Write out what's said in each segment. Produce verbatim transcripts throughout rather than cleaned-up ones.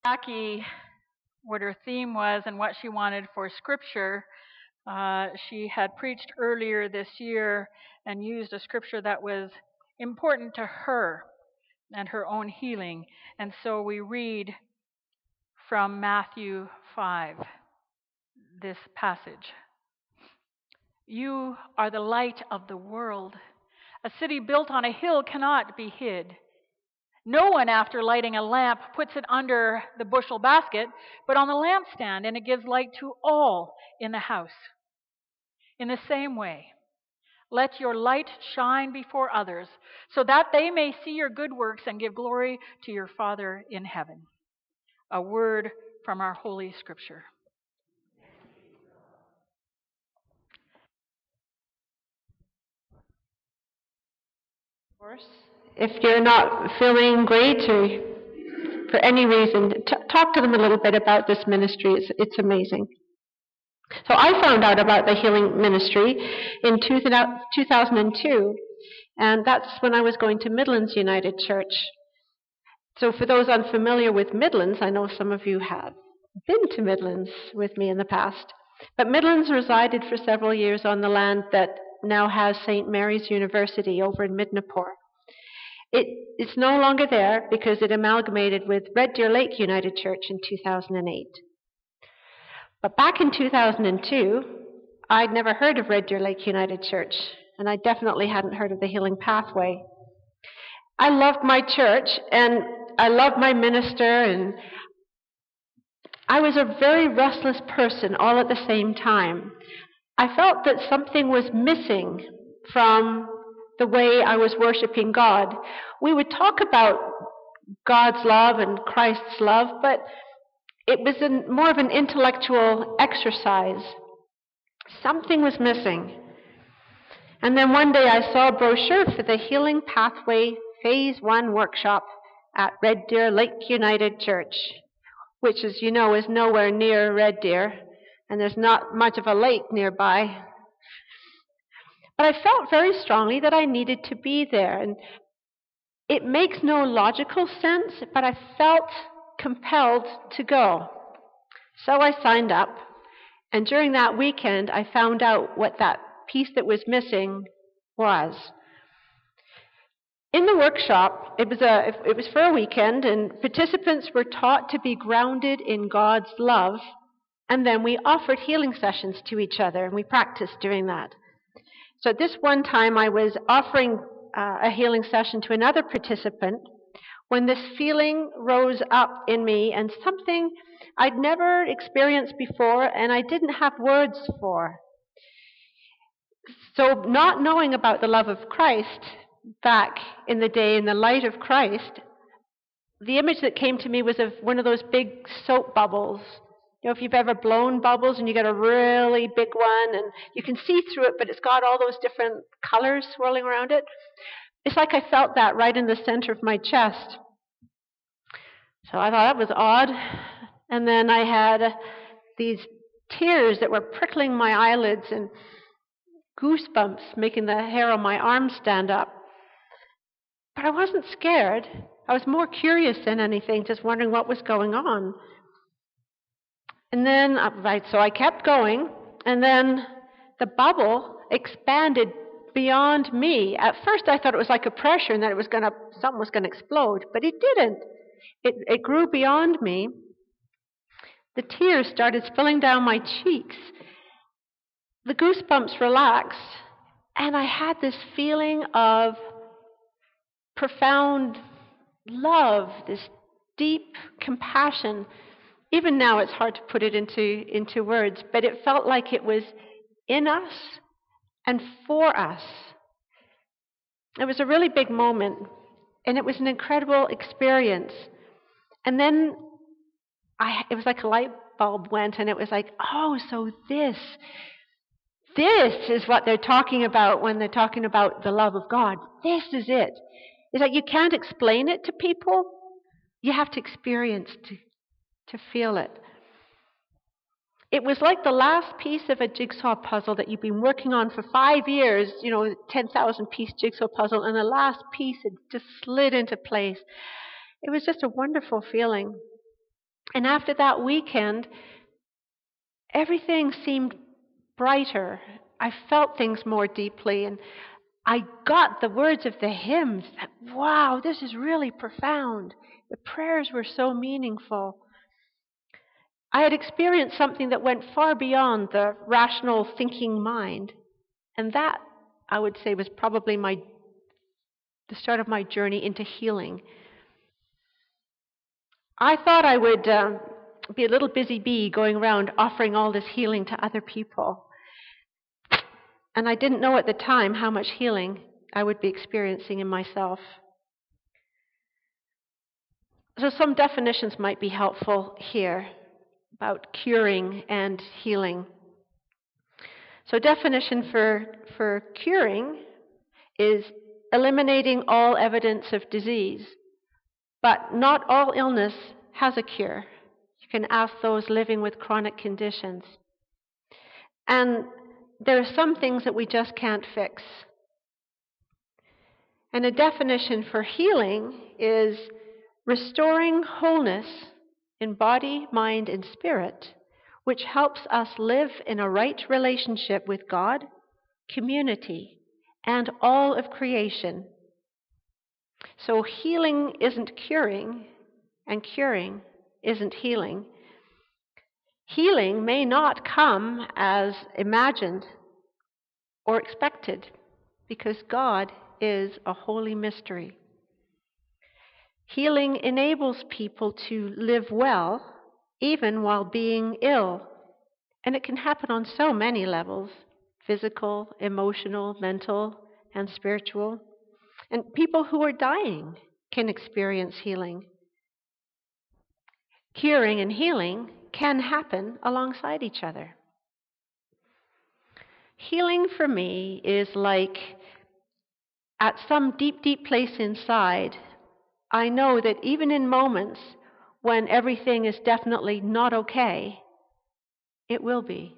Jackie, what her theme was and what she wanted for scripture, uh, she had preached earlier this year and used a scripture that was important to her and her own healing. And so we read from Matthew five, this passage. You are the light of the world. A city built on a hill cannot be hid. No one, after lighting a lamp, puts it under the bushel basket, but on the lampstand, and it gives light to all in the house. In the same way, let your light shine before others, so that they may see your good works and give glory to your Father in heaven. A word from our Holy Scripture. If you're not feeling great or for any reason, t- talk to them a little bit about this ministry. It's, it's amazing. So I found out about the healing ministry in two thousand two, and that's when I was going to Midlands United Church. So for those unfamiliar with Midlands, I know some of you have been to Midlands with me in the past, but Midlands resided for several years on the land that now has Saint Mary's University over in Midnapore. It, it's no longer there because it amalgamated with Red Deer Lake United Church in two thousand eight. But back in two thousand two, I'd never heard of Red Deer Lake United Church, and I definitely hadn't heard of the Healing Pathway. I loved my church, and I loved my minister, and I was a very restless person all at the same time. I felt that something was missing from the way I was worshiping God. We would talk about God's love and Christ's love, but it was an, more of an intellectual exercise. Something was missing. And then one day I saw a brochure for the Healing Pathway Phase one workshop at Red Deer Lake United Church, which, as you know, is nowhere near Red Deer, and there's not much of a lake nearby. But I felt very strongly that I needed to be there. And it makes no logical sense, but I felt compelled to go. So I signed up, and during that weekend, I found out what that piece that was missing was. In the workshop, it was a it was for a weekend, and participants were taught to be grounded in God's love, and then we offered healing sessions to each other, and we practiced doing that. So at this one time, I was offering uh, a healing session to another participant when this feeling rose up in me, and something I'd never experienced before and I didn't have words for. So not knowing about the love of Christ back in the day in the light of Christ, the image that came to me was of one of those big soap bubbles. You know, if you've ever blown bubbles and you get a really big one and you can see through it, but it's got all those different colors swirling around it. It's like I felt that right in the center of my chest. So I thought that was odd. And then I had these tears that were prickling my eyelids and goosebumps making the hair on my arms stand up. But I wasn't scared. I was more curious than anything, just wondering what was going on. And then, right, so I kept going, and then the bubble expanded beyond me. At first I thought it was like a pressure and that it was going to, something was going to explode, but it didn't. It, it grew beyond me. The tears started spilling down my cheeks. The goosebumps relaxed, and I had this feeling of profound love, this deep compassion. Even now it's hard to put it into, into words, but it felt like it was in us and for us. It was a really big moment, and it was an incredible experience. And then I, it was like a light bulb went, and it was like, oh, so this, this is what they're talking about when they're talking about the love of God. This is it. It's like you can't explain it to people. You have to experience to to feel it. It was like the last piece of a jigsaw puzzle that you've been working on for five years, you know, ten thousand piece jigsaw puzzle, and the last piece had just slid into place. It was just a wonderful feeling. And after that weekend, everything seemed brighter. I felt things more deeply, and I got the words of the hymns that, wow, this is really profound. The prayers were so meaningful. I had experienced something that went far beyond the rational thinking mind, and that, I would say, was probably my the start of my journey into healing. I thought I would uh, be a little busy bee going around offering all this healing to other people. And I didn't know at the time how much healing I would be experiencing in myself. So some definitions might be helpful here about curing and healing. So definition for, for curing is eliminating all evidence of disease. But not all illness has a cure. You can ask those living with chronic conditions. And there are some things that we just can't fix. And a definition for healing is restoring wholeness in body, mind, and spirit, which helps us live in a right relationship with God, community, and all of creation. So healing isn't curing, and curing isn't healing. Healing may not come as imagined or expected, because God is a holy mystery. Healing enables people to live well, even while being ill. And it can happen on so many levels: physical, emotional, mental, and spiritual. And people who are dying can experience healing. Curing and healing can happen alongside each other. Healing for me is like, at some deep, deep place inside, I know that even in moments when everything is definitely not okay, it will be.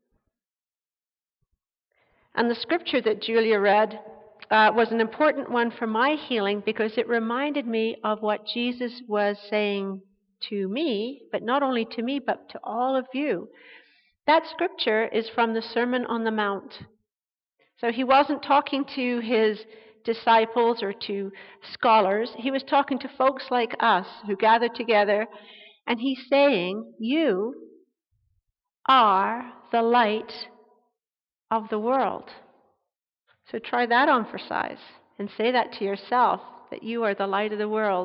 And the scripture that Julia read uh, was an important one for my healing, because it reminded me of what Jesus was saying to me, but not only to me, but to all of you. That scripture is from the Sermon on the Mount. So he wasn't talking to his disciples or to scholars. He was talking to folks like us who gather together, and he's saying, you are the light of the world. So try that on for size and say that to yourself, that you are the light of the world.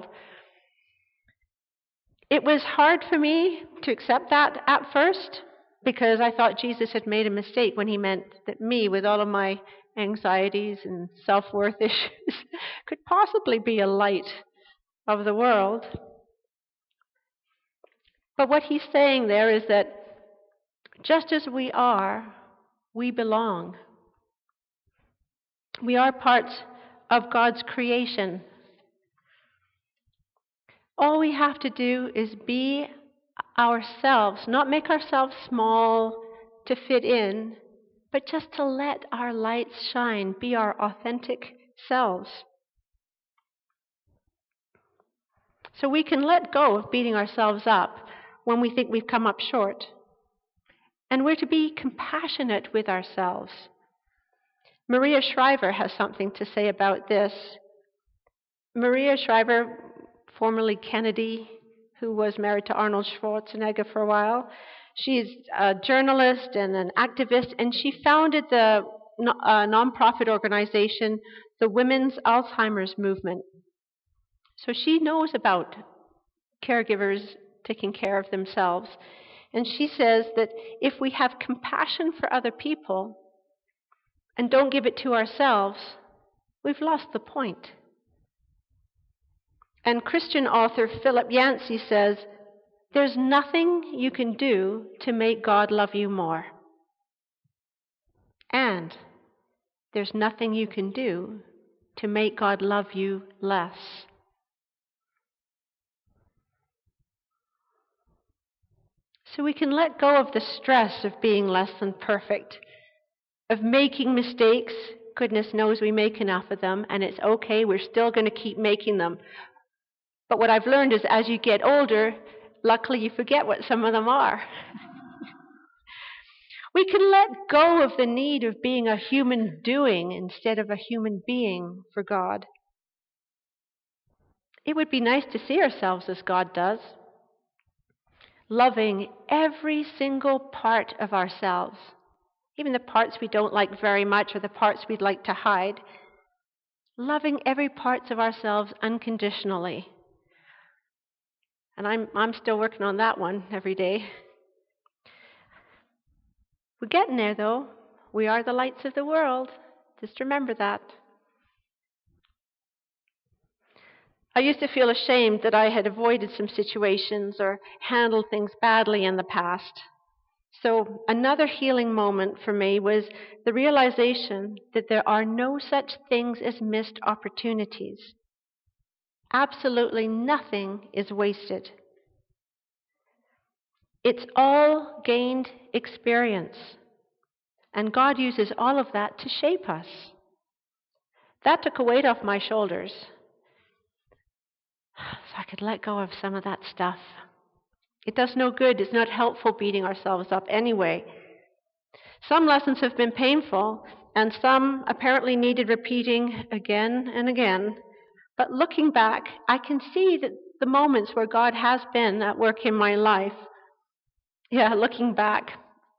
It was hard for me to accept that at first, because I thought Jesus had made a mistake when he meant that me, with all of my anxieties and self-worth issues, could possibly be a light of the world. But what he's saying there is that just as we are, we belong. We are parts of God's creation. All we have to do is be ourselves, not make ourselves small to fit in, but just to let our lights shine, be our authentic selves. So we can let go of beating ourselves up when we think we've come up short. And we're to be compassionate with ourselves. Maria Shriver has something to say about this. Maria Shriver, formerly Kennedy, who was married to Arnold Schwarzenegger for a while, she's a journalist and an activist, and she founded the uh, nonprofit organization, the Women's Alzheimer's Movement. So she knows about caregivers taking care of themselves. And she says that if we have compassion for other people and don't give it to ourselves, we've lost the point. And Christian author Philip Yancey says, there's nothing you can do to make God love you more. And there's nothing you can do to make God love you less. So we can let go of the stress of being less than perfect, of making mistakes. Goodness knows we make enough of them, and it's okay, we're still going to keep making them. But what I've learned is as you get older, luckily you forget what some of them are. We can let go of the need of being a human doing instead of a human being for God. It would be nice to see ourselves as God does, loving every single part of ourselves, even the parts we don't like very much or the parts we'd like to hide, loving every part of ourselves unconditionally. And I'm I'm still working on that one every day. We're getting there, though. We are the lights of the world. Just remember that. I used to feel ashamed that I had avoided some situations or handled things badly in the past. So another healing moment for me was the realization that there are no such things as missed opportunities. Absolutely nothing is wasted. It's all gained experience. And God uses all of that to shape us. That took a weight off my shoulders. So I could let go of some of that stuff. It does no good. It's not helpful beating ourselves up anyway. Some lessons have been painful, and some apparently needed repeating again and again. But looking back, I can see that the moments where God has been at work in my life. Yeah, looking back.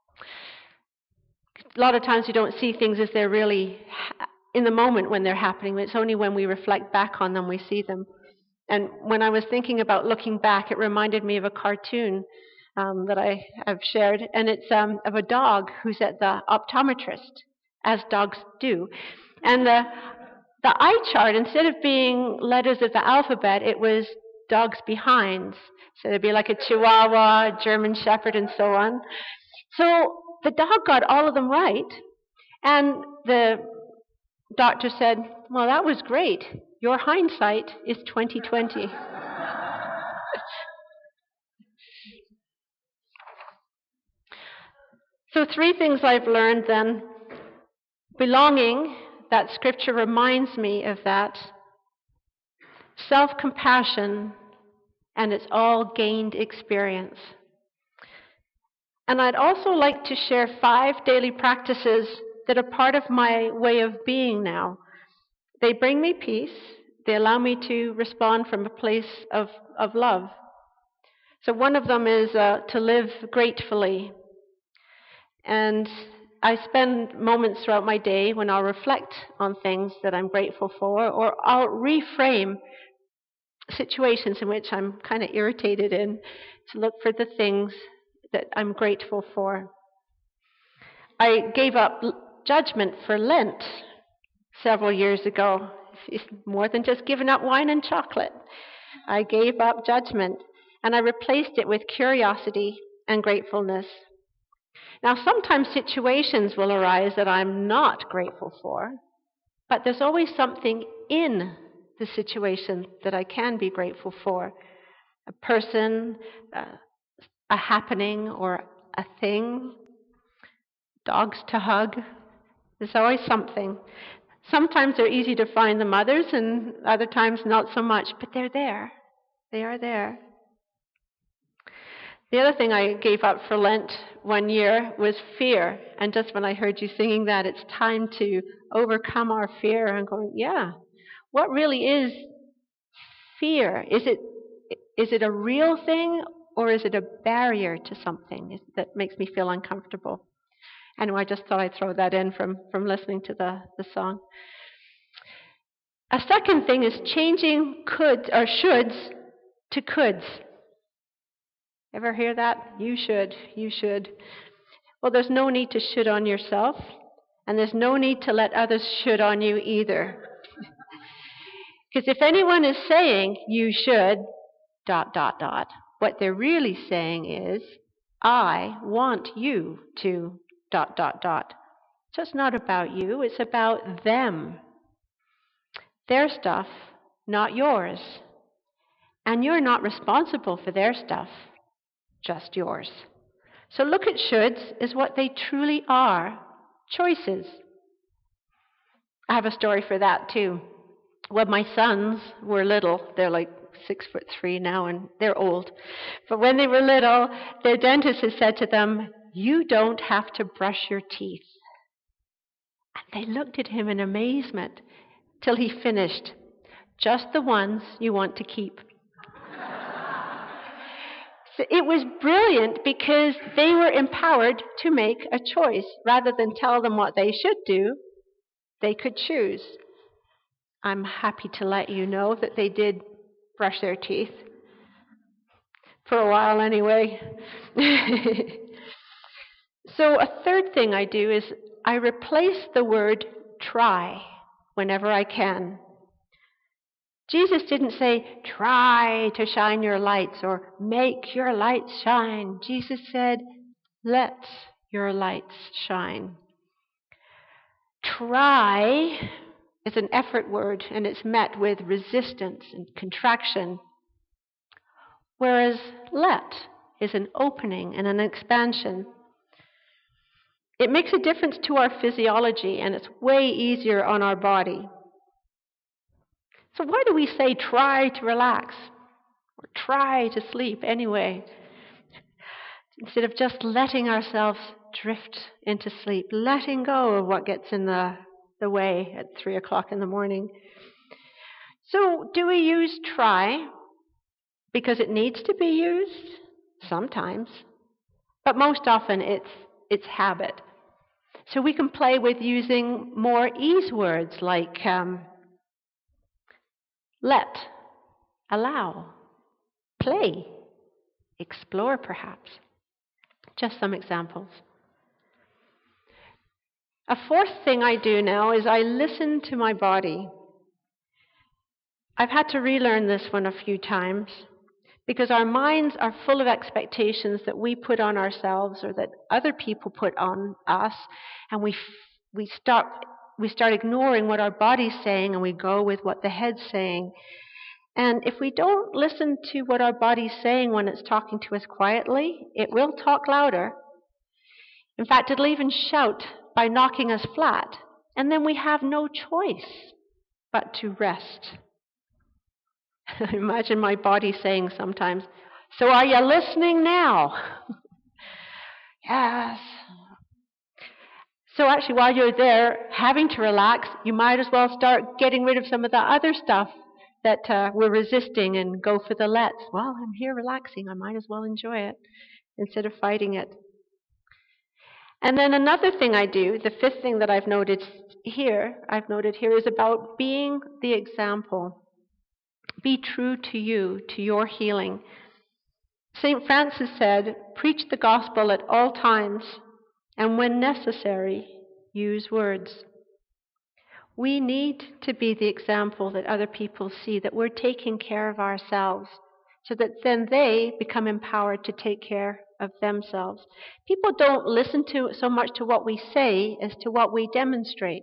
A lot of times we don't see things as they're really in the moment when they're happening. It's only when we reflect back on them we see them. And when I was thinking about looking back, it reminded me of a cartoon um, that I have shared. And it's um, of a dog who's at the optometrist, as dogs do. And the, the eye chart, instead of being letters of the alphabet, it was dogs behinds. So there'd be like a Chihuahua, German Shepherd, and so on. So the dog got all of them right. And the doctor said, well, that was great. Your hindsight is twenty twenty. So three things I've learned then. Belonging, that scripture reminds me of that. Self-compassion, and it's all gained experience. And I'd also like to share five daily practices that are part of my way of being now. They bring me peace. They allow me to respond from a place of, of love. So one of them is uh, to live gratefully. And I spend moments throughout my day when I'll reflect on things that I'm grateful for, or I'll reframe situations in which I'm kind of irritated in to look for the things that I'm grateful for. I gave up judgment for Lent several years ago. It's more than just giving up wine and chocolate. I gave up judgment, and I replaced it with curiosity and gratefulness. Now, sometimes situations will arise that I'm not grateful for, but there's always something in the situation that I can be grateful for. A person, uh, a happening, or a thing. Dogs to hug. There's always something. Sometimes they're easy to find than others, and other times not so much, but they're there. They are there. The other thing I gave up for Lent one year was fear. And just when I heard you singing that, it's time to overcome our fear. I'm going, yeah. What really is fear? Is it is it a real thing, or is it a barrier to something that makes me feel uncomfortable? Anyway, I just thought I'd throw that in from, from listening to the, the song. A second thing is changing could or shoulds to coulds. Ever hear that? You should, you should. Well, there's no need to should on yourself, and there's no need to let others should on you either. Because if anyone is saying you should, dot, dot, dot, what they're really saying is, I want you to, dot, dot, dot. So it's not about you, it's about them. Their stuff, not yours. And you're not responsible for their stuff, just yours. So look at shoulds as what they truly are, choices. I have a story for that too. When my sons were little, they're like six foot three now, and they're old. But when they were little, their dentist had said to them, "You don't have to brush your teeth." And they looked at him in amazement till he finished. "Just the ones you want to keep." So it was brilliant because they were empowered to make a choice. Rather than tell them what they should do, they could choose. I'm happy to let you know that they did brush their teeth. For a while anyway. So a third thing I do is I replace the word try whenever I can. Jesus didn't say, try to shine your lights or make your lights shine. Jesus said, let your lights shine. Try is an effort word, and it's met with resistance and contraction, whereas let is an opening and an expansion. It makes a difference to our physiology, and it's way easier on our body. So why do we say try to relax or try to sleep anyway, instead of just letting ourselves drift into sleep, letting go of what gets in the, the way at three o'clock in the morning? So do we use try because it needs to be used? Sometimes. But most often it's, it's habit. So we can play with using more ease words like um, let, allow, play, explore perhaps. Just some examples. A fourth thing I do now is I listen to my body. I've had to relearn this one a few times because our minds are full of expectations that we put on ourselves or that other people put on us, and we we stop we start ignoring what our body's saying and we go with what the head's saying. And if we don't listen to what our body's saying when it's talking to us quietly, it will talk louder. In fact, it'll even shout by knocking us flat, and then we have no choice but to rest. Imagine my body saying sometimes, "So are you listening now?" Yes. So actually, while you're there having to relax, you might as well start getting rid of some of the other stuff that uh, we're resisting and go for the lets. Well, I'm here relaxing. I might as well enjoy it instead of fighting it. And then another thing I do, the fifth thing that I've noted here, I've noted here is about being the example. Be true to you, to your healing. Saint Francis said, preach the gospel at all times, and when necessary, use words. We need to be the example that other people see, that we're taking care of ourselves, so that then they become empowered to take care of themselves. People don't listen to so much to what we say as to what we demonstrate.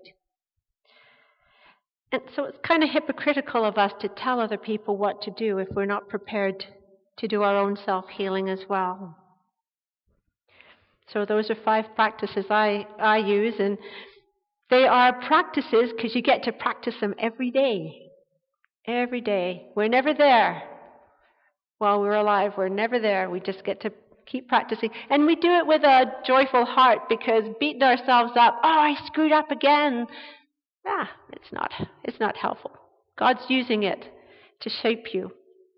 And so it's kind of hypocritical of us to tell other people what to do if we're not prepared to do our own self-healing as well. So those are five practices I, I use, and they are practices because you get to practice them every day. Every day. We're never there. While we're alive, we're never there. We just get to keep practicing. And we do it with a joyful heart, because beating ourselves up, oh, I screwed up again. Ah, it's not. It's not helpful. God's using it to shape you.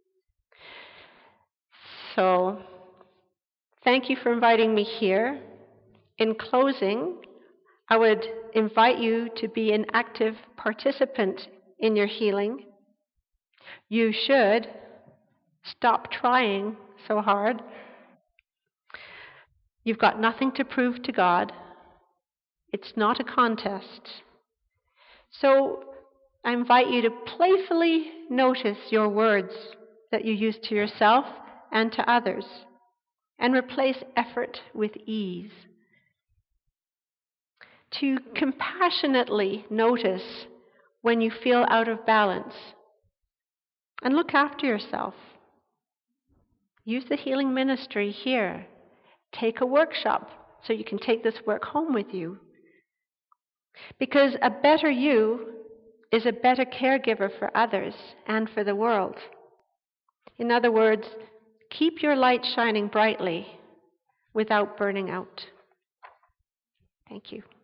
So, thank you for inviting me here. In closing, I would invite you to be an active participant in your healing. You should stop trying so hard. You've got nothing to prove to God. It's not a contest. So I invite you to playfully notice your words that you use to yourself and to others, and replace effort with ease. To compassionately notice when you feel out of balance, and look after yourself. Use the healing ministry here. Take a workshop so you can take this work home with you. Because a better you is a better caregiver for others and for the world. In other words, keep your light shining brightly without burning out. Thank you.